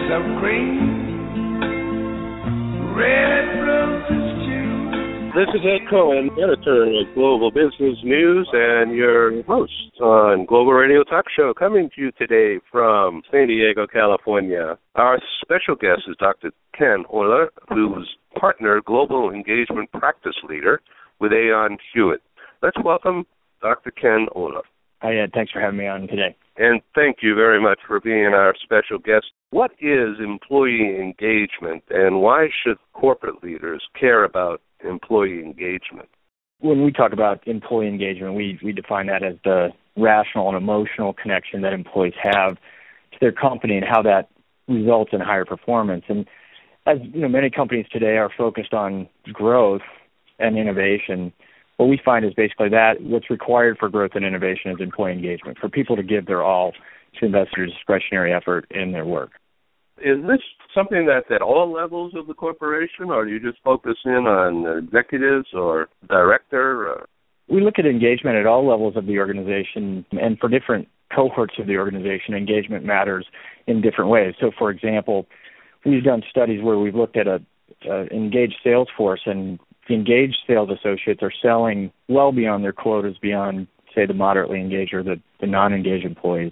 of cream, red roses too. This is Ed Cohen, editor of Global Business News and your host on Global Radio Talk Show, coming to you today from San Diego, California. Our special guest is Dr. Ken Oler, who's partner global engagement practice leader with Aon Hewitt. Let's welcome Dr. Ken Oler. Hi, Ed. Thanks for having me on today. And thank you very much for being our special guest. What is employee engagement, and why should corporate leaders care about employee engagement? When we talk about employee engagement, we define that as the rational and emotional connection that employees have to their company and how that results in higher performance. And as you know, many companies today are focused on growth and innovation. What we find is basically that what's required for growth and innovation is employee engagement, for people to give their all to invest their discretionary effort in their work. Is this something that's at all levels of the corporation, or do you just focus in on executives or director? We look at engagement at all levels of the organization, and for different cohorts of the organization, engagement matters in different ways. So, for example, we've done studies where we've looked at an engaged sales force, and the engaged sales associates are selling well beyond their quotas, beyond, say, the moderately engaged or the non-engaged employees.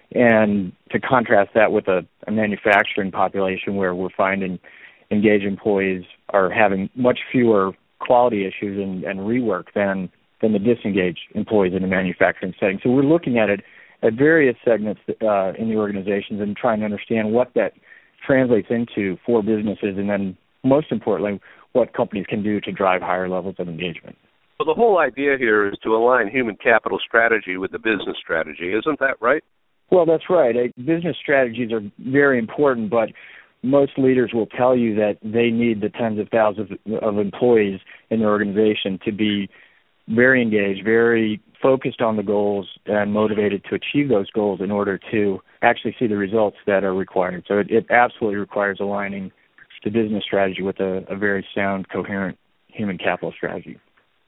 And to contrast that with a manufacturing population where we're finding engaged employees are having much fewer quality issues and rework than the disengaged employees in the manufacturing setting. So we're looking at it at various segments in the organizations and trying to understand what that translates into for businesses, and then most importantly, what companies can do to drive higher levels of engagement. Well, the whole idea here is to align human capital strategy with the business strategy. Isn't that right? Well, that's right. Business strategies are very important, but most leaders will tell you that they need the tens of thousands of employees in their organization to be very engaged, very focused on the goals, and motivated to achieve those goals in order to actually see the results that are required. So it absolutely requires aligning the business strategy with a very sound, coherent human capital strategy.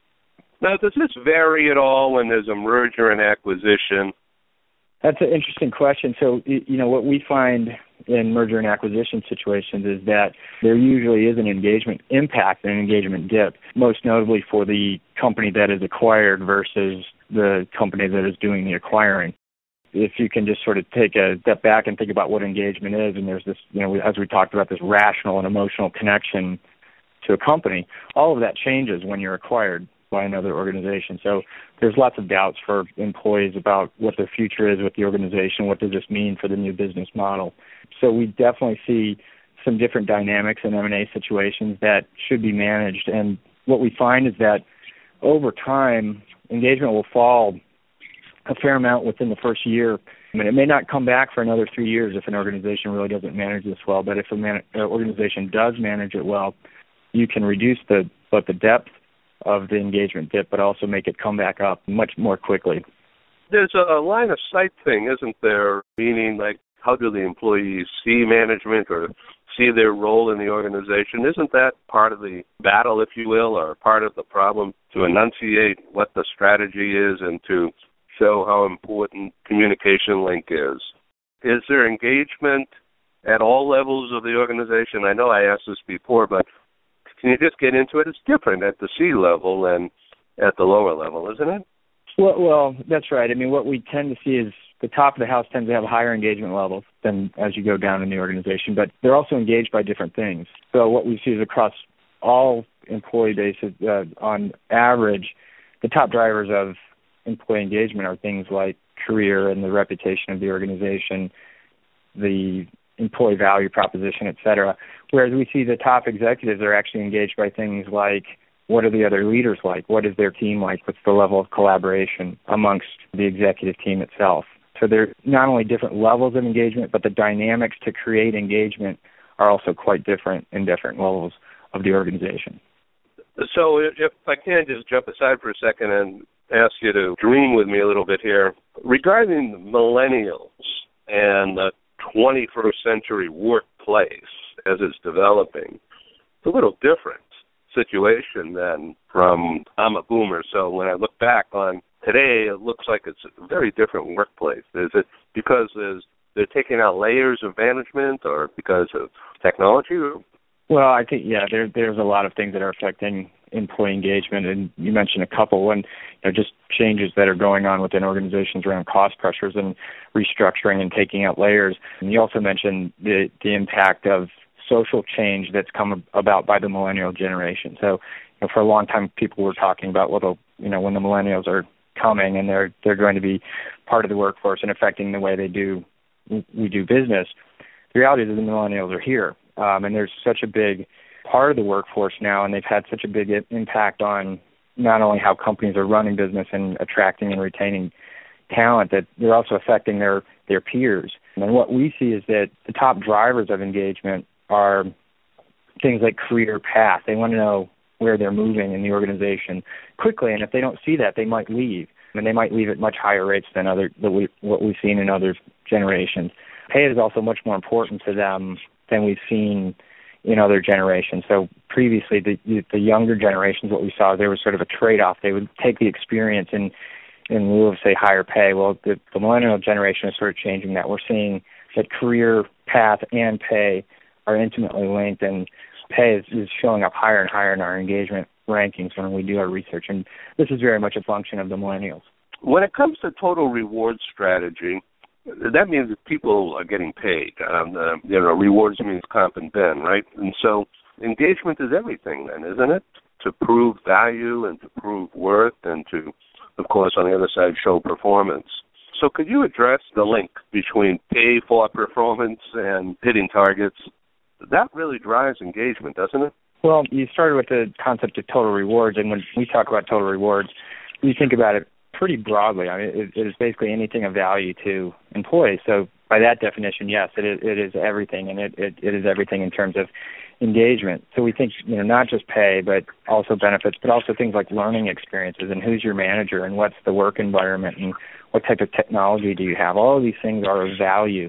Now, does this vary at all when there's a merger and acquisition? That's an interesting question. So, you know, what we find in merger and acquisition situations is that there usually is an engagement impact and an engagement dip, most notably for the company that is acquired versus the company that is doing the acquiring. If you can just sort of take a step back and think about what engagement is, and there's this, you know, as we talked about, this rational and emotional connection to a company, all of that changes when you're acquired by another organization. So there's lots of doubts for employees about what their future is with the organization, what does this mean for the new business model. So we definitely see some different dynamics in M&A situations that should be managed. And what we find is that over time, engagement will fall a fair amount within the first year. I mean, it may not come back for another 3 years if an organization really doesn't manage this well, but if an organization does manage it well, you can reduce the depth of the engagement dip, but also make it come back up much more quickly. There's a line of sight thing, isn't there? Meaning, like, how do the employees see management or see their role in the organization? Isn't that part of the battle, if you will, or part of the problem, to enunciate what the strategy is and to show how important communication link is? Is there engagement at all levels of the organization? I know I asked this before, but can you just get into it? It's different at the C level than at the lower level, isn't it? Well, that's right. I mean, what we tend to see is the top of the house tends to have higher engagement levels than as you go down in the organization, but they're also engaged by different things. So what we see is across all employee bases, on average, the top drivers of employee engagement are things like career and the reputation of the organization, the employee value proposition, et cetera. Whereas we see the top executives are actually engaged by things like, what are the other leaders like? What is their team like? What's the level of collaboration amongst the executive team itself? So there are not only different levels of engagement, but the dynamics to create engagement are also quite different in different levels of the organization. So if I can just jump aside for a second and ask you to dream with me a little bit here. Regarding millennials and the 21st century workplace as it's developing, it's a little different situation than from I'm a boomer. So when I look back on today, it looks like it's a very different workplace. Is it because there's they're taking out layers of management or because of technology? Well, I think, there's a lot of things that are affecting employee engagement, and you mentioned a couple. One, just changes that are going on within organizations around cost pressures and restructuring and taking out layers. And you also mentioned the impact of social change that's come about by the millennial generation. So, for a long time, people were talking about, when the millennials are coming and they're going to be part of the workforce and affecting the way we do business. The reality is that the millennials are here, and there's such a big part of the workforce now, and they've had such a big impact on not only how companies are running business and attracting and retaining talent, that they're also affecting their peers. And what we see is that the top drivers of engagement are things like career path. They want to know where they're moving in the organization quickly, and if they don't see that, they might leave. And they might leave at much higher rates than what we've seen in other generations. Pay is also much more important to them than we've seen in other generations. So previously, the younger generations, what we saw, there was sort of a trade-off. They would take the experience in lieu of, say, higher pay. Well, the millennial generation is sort of changing that. We're seeing that career path and pay are intimately linked, and pay is showing up higher and higher in our engagement rankings when we do our research, and this is very much a function of the millennials. When it comes to total reward strategy, that means that people are getting paid. Rewards means comp and ben, right? And so engagement is everything then, isn't it? To prove value and to prove worth and to, of course, on the other side, show performance. So could you address the link between pay for performance and hitting targets? That really drives engagement, doesn't it? Well, you started with the concept of total rewards, and when we talk about total rewards, we think about it pretty broadly. I mean, it is basically anything of value to employees. So by that definition, yes, it is everything, and it is everything in terms of engagement. So we think, not just pay, but also benefits, but also things like learning experiences and who's your manager and what's the work environment and what type of technology do you have. All of these things are of value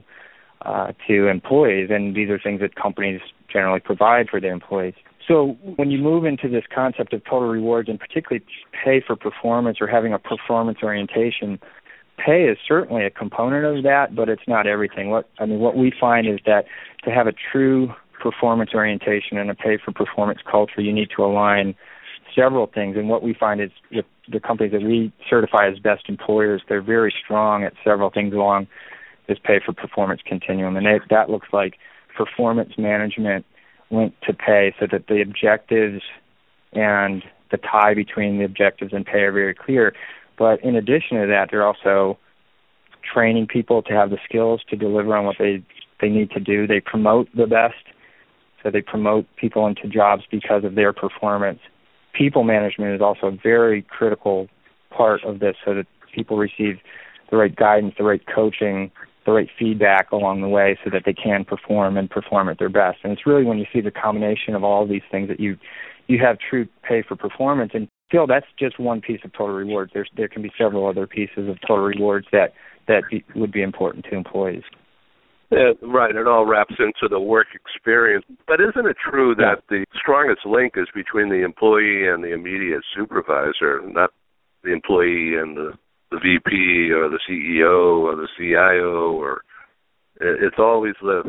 to employees, and these are things that companies generally provide for their employees. So when you move into this concept of total rewards, and particularly pay for performance or having a performance orientation, pay is certainly a component of that, but it's not everything. What we find is that to have a true performance orientation and a pay for performance culture, you need to align several things. And what we find is with the companies that we certify as best employers, they're very strong at several things along this pay for performance continuum. And that looks like performance management linked to pay, so that the objectives and the tie between the objectives and pay are very clear. But in addition to that, they're also training people to have the skills to deliver on what they need to do. They promote the best, so they promote people into jobs because of their performance. People management is also a very critical part of this, so that people receive the right guidance, the right coaching, the right feedback along the way, so that they can perform and perform at their best. And it's really when you see the combination of all of these things that you have true pay for performance. And still, that's just one piece of total rewards. There can be several other pieces of total rewards that would be important to employees. Yeah, right. It all wraps into the work experience. But isn't it true that the strongest link is between the employee and the immediate supervisor, not the employee and the VP or the CEO or the CIO, or it's always the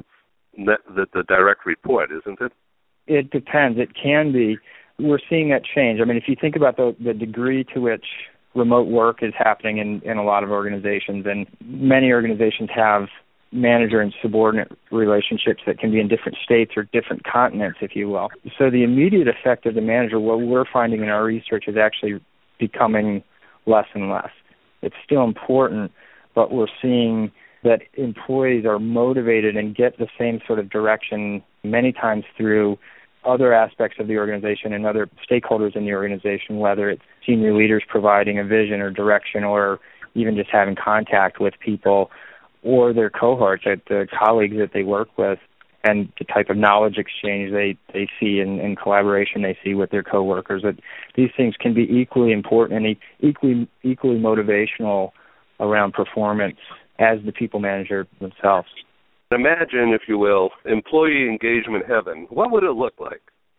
direct report, isn't it? It depends. It can be. We're seeing that change. I mean, if you think about the degree to which remote work is happening in a lot of organizations, and many organizations have manager and subordinate relationships that can be in different states or different continents, if you will. So the immediate effect of the manager, what we're finding in our research, is actually becoming less and less. It's still important, but we're seeing that employees are motivated and get the same sort of direction many times through other aspects of the organization and other stakeholders in the organization, whether it's senior leaders providing a vision or direction, or even just having contact with people or their cohorts, the colleagues that they work with, and the type of knowledge exchange they see in collaboration they see with their coworkers. That these things can be equally important and equally motivational around performance as the people manager themselves. Imagine, if you will, employee engagement heaven. What would it look like?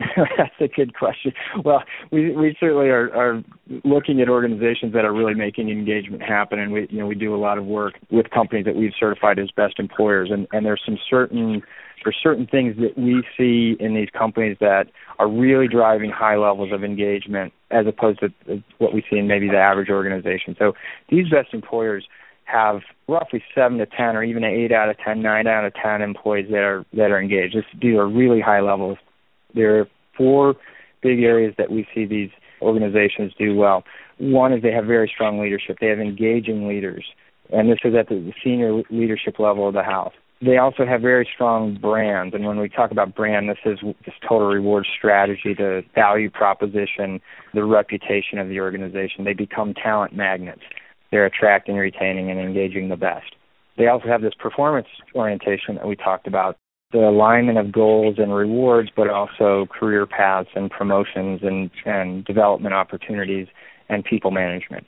That's a good question. Well, we certainly are looking at organizations that are really making engagement happen, and we do a lot of work with companies that we've certified as best employers, and there's certain things that we see in these companies that are really driving high levels of engagement as opposed to what we see in maybe the average organization. So these best employers have roughly 7 to 10 or even 8 out of 10, 9 out of 10 employees that are engaged. These are really high levels. There are 4 big areas that we see these organizations do well. One is they have very strong leadership. They have engaging leaders, and this is at the senior leadership level of the house. They also have very strong brands, and when we talk about brand, this is this total reward strategy, the value proposition, the reputation of the organization. They become talent magnets. They're attracting, retaining, and engaging the best. They also have this performance orientation that we talked about, the alignment of goals and rewards, but also career paths and promotions and development opportunities and people management.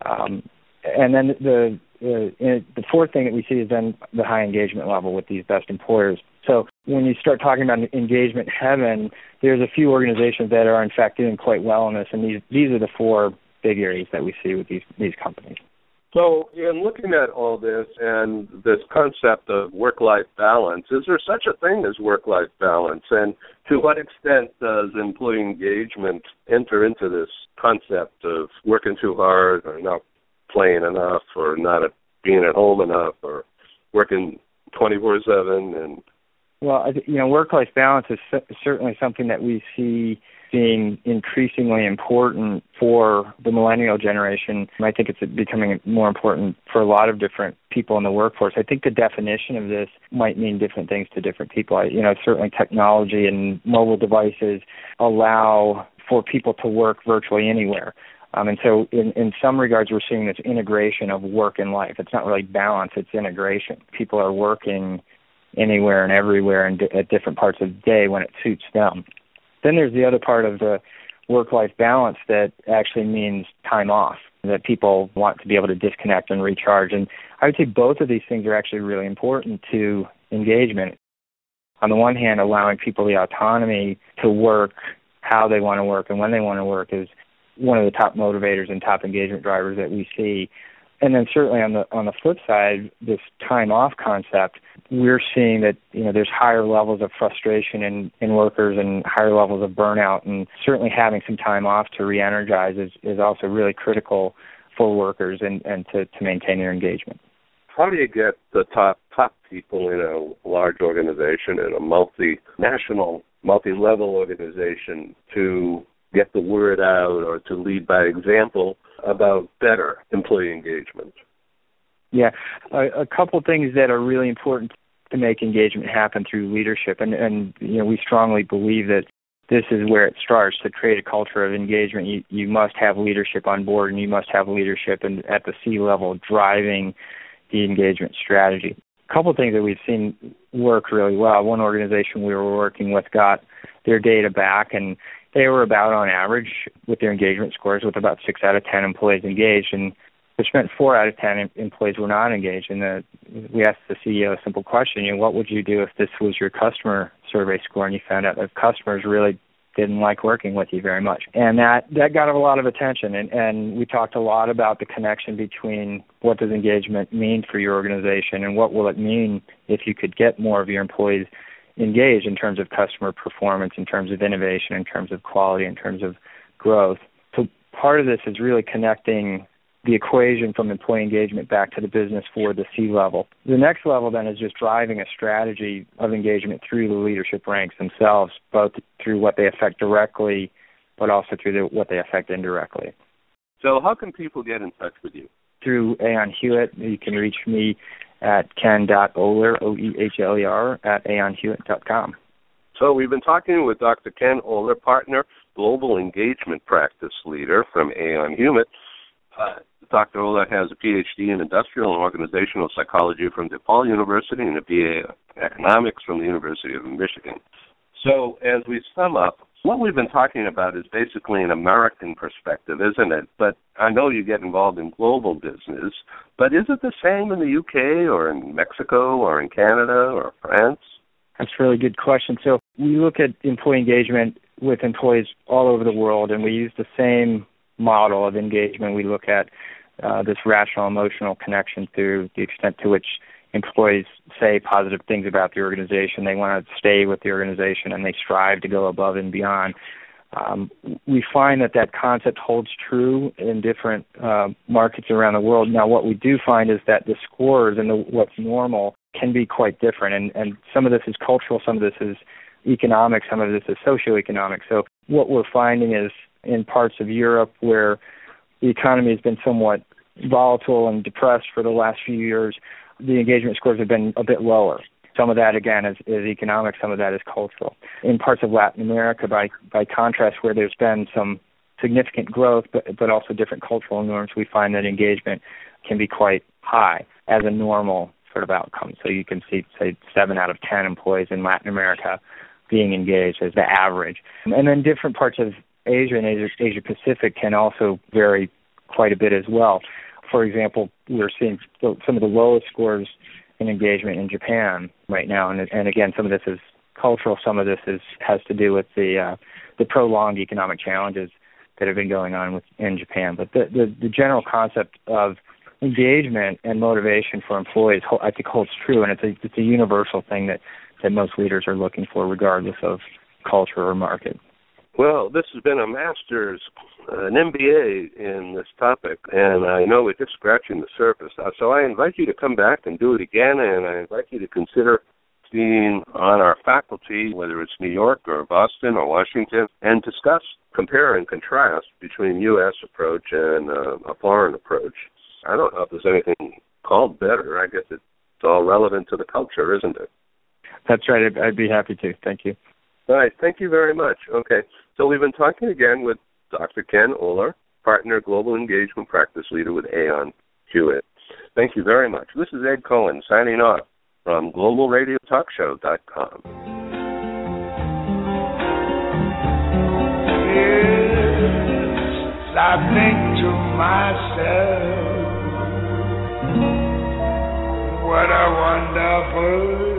And then the fourth thing that we see is then the high engagement level with these best employers. So when you start talking about engagement heaven, there's a few organizations that are in fact doing quite well in this, and these are the 4 big areas that we see with these companies. So in looking at all this and this concept of work-life balance, is there such a thing as work-life balance? And to what extent does employee engagement enter into this concept of working too hard or not playing enough or not being at home enough or working 24/7? Well, work-life balance is certainly something that we see being increasingly important for the millennial generation. I think it's becoming more important for a lot of different people in the workforce. I think the definition of this might mean different things to different people. Certainly technology and mobile devices allow for people to work virtually anywhere. And so in some regards, we're seeing this integration of work and life. It's not really balance, it's integration. People are working anywhere and everywhere and at different parts of the day when it suits them. Then there's the other part of the work-life balance that actually means time off, that people want to be able to disconnect and recharge. And I would say both of these things are actually really important to engagement. On the one hand, allowing people the autonomy to work how they want to work and when they want to work is one of the top motivators and top engagement drivers that we see. And then certainly on the flip side, this time off concept, we're seeing that there's higher levels of frustration in workers and higher levels of burnout, and certainly having some time off to re-energize is also really critical for workers and to maintain their engagement. How do you get the top people in a large organization, in a multinational, multi-level organization to get the word out or to lead by example about better employee engagement? Yeah, a couple things that are really important to make engagement happen through leadership, and we strongly believe that this is where it starts. To create a culture of engagement, you must have leadership on board, and you must have leadership at the C-level driving the engagement strategy. A couple things that we've seen work really well. One organization we were working with got their data back, and they were about on average with their engagement scores with about 6 out of 10 employees engaged, and which meant 4 out of 10 employees were not engaged. And we asked the CEO a simple question, what would you do if this was your customer survey score and you found out that customers really didn't like working with you very much? And that got a lot of attention, and we talked a lot about the connection between what does engagement mean for your organization and what will it mean if you could get more of your employees engaged in terms of customer performance, in terms of innovation, in terms of quality, in terms of growth. So part of this is really connecting the equation from employee engagement back to the business for the C-level. The next level then is just driving a strategy of engagement through the leadership ranks themselves, both through what they affect directly, but also through what they affect indirectly. So how can people get in touch with you? Through Aon Hewitt. You can reach me at ken.ohler, O-E-H-L-E-R, at aonhewitt.com. So we've been talking with Dr. Ken Ohler, Partner, Global Engagement Practice Leader from Aon Hewitt. Dr. Ohler has a Ph.D. in Industrial and Organizational Psychology from DePaul University and a B.A. in Economics from the University of Michigan. So as we sum up, what we've been talking about is basically an American perspective, isn't it? But I know you get involved in global business, but is it the same in the UK or in Mexico or in Canada or France? That's a really good question. So we look at employee engagement with employees all over the world, and we use the same model of engagement. We look at this rational emotional connection through the extent to which employees say positive things about the organization. They want to stay with the organization, and they strive to go above and beyond. We find that concept holds true in different markets around the world. Now, what we do find is that the scores and what's normal can be quite different, and some of this is cultural, some of this is economic, some of this is socioeconomic. So what we're finding is in parts of Europe where the economy has been somewhat volatile and depressed for the last few years, the engagement scores have been a bit lower. Some of that, again, is economic, some of that is cultural. In parts of Latin America, by contrast, where there's been some significant growth but also different cultural norms, we find that engagement can be quite high as a normal sort of outcome. So you can see, say, 7 out of 10 employees in Latin America being engaged as the average. And then different parts of Asia and Asia Pacific can also vary quite a bit as well. For example, we're seeing some of the lowest scores in engagement in Japan right now, and again, some of this is cultural, some of this has to do with the prolonged economic challenges that have been going on in Japan. But the general concept of engagement and motivation for employees, I think, holds true, and it's a universal thing that most leaders are looking for, regardless of culture or market. Well, this has been a master's, an MBA in this topic, and I know we're just scratching the surface. So I invite you to come back and do it again, and I invite you to consider being on our faculty, whether it's New York or Boston or Washington, and discuss, compare and contrast between U.S. approach and a foreign approach. I don't know if there's anything called better. I guess it's all relevant to the culture, isn't it? That's right. I'd be happy to. Thank you. All right. Thank you very much. Okay. So we've been talking again with Dr. Ken Oler, Partner Global Engagement Practice Leader with Aon Hewitt. Thank you very much. This is Ed Cohen signing off from GlobalRadioTalkShow.com. Yes, I think to myself, what a wonderful